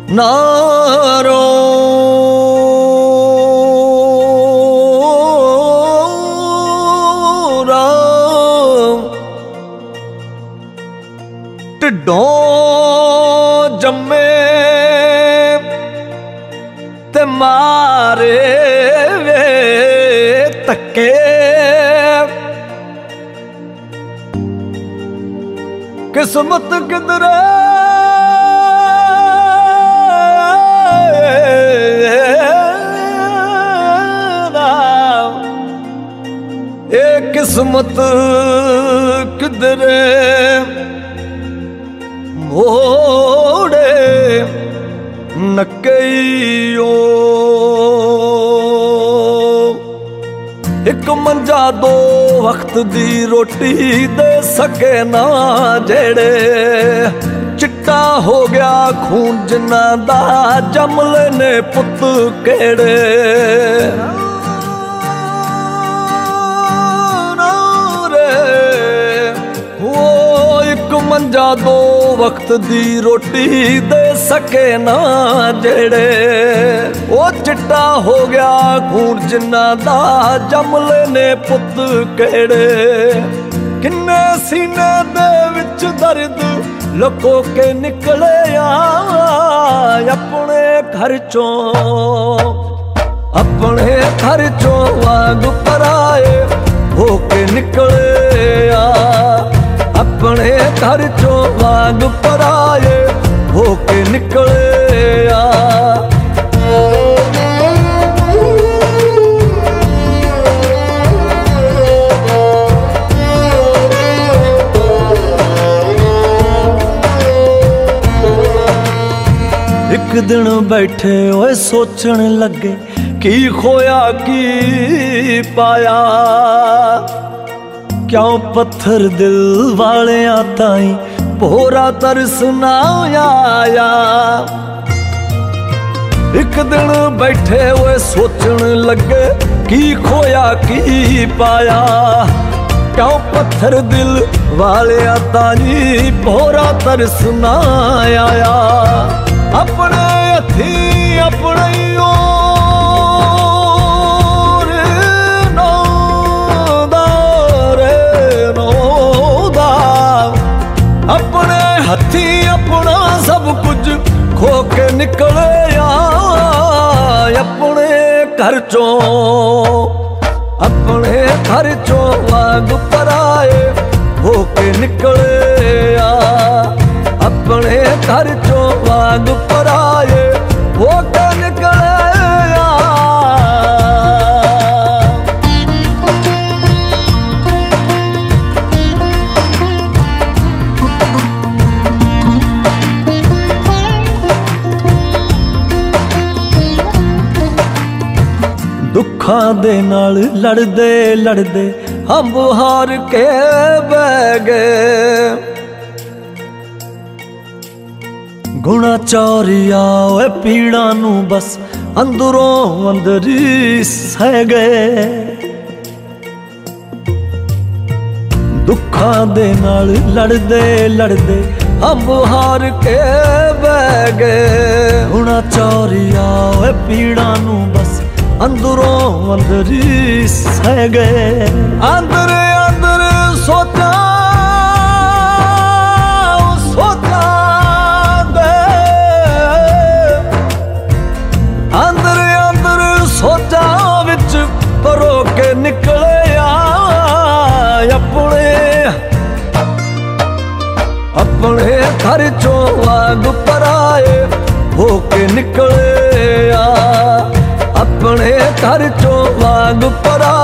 नारो ढिड्डों जम्मे ते मारे वे तके किस्मत किधरे ए किस्मत किधरे मोड़े नकईयो एक मंजा दो वक्त दी रोटी दे सके ना जेड़े चिट्टा हो गया खून जिन्ना दा जमले ने पुत केड़े मंजा दो वक्त दी रोटी दे सके ना जेड़े ओ चिट्टा हो गया खून जिन्ना दा जमले ने पुत केड़े किन्ने सीने दे विच दर्द लुको के निकले अपने घर चों वांग पराए होके निकले अपने घर चों वांग पराए होके निकले एक दिन बैठे ओए सोचन लगे की खोया की पाया क्यों पत्थर दिल वाले ताई भोरा तरस ना आया एक दिन बैठे हुए सोचन लगे की खोया की पाया क्यों पत्थर दिल वाले ताई भोरा तरस ना आया अपने हथी अपने अपने हथी अपना सब कुछ खो के निकले अपने घर चों वांग पराए होके निकले अपने घर चों वांग पराए होके निकले दुखां दे नाल लड़दे लड़दे हम हार के बह गए गुणा चौरिया ओए पीड़ा नू बस अंदरों अंदर ही सह गए दुखां दे नाल लड़दे लड़दे हम हार के बह गए गुणा चौरिया ओए पीड़ा नू बस अंदरों अंदर ही सह गए अंदर अंदर सोचा दे अंदर अंदर सोचा विच परो के निकले अपने घर चों वांग पराए होके निकले अपने घर चों वांग परा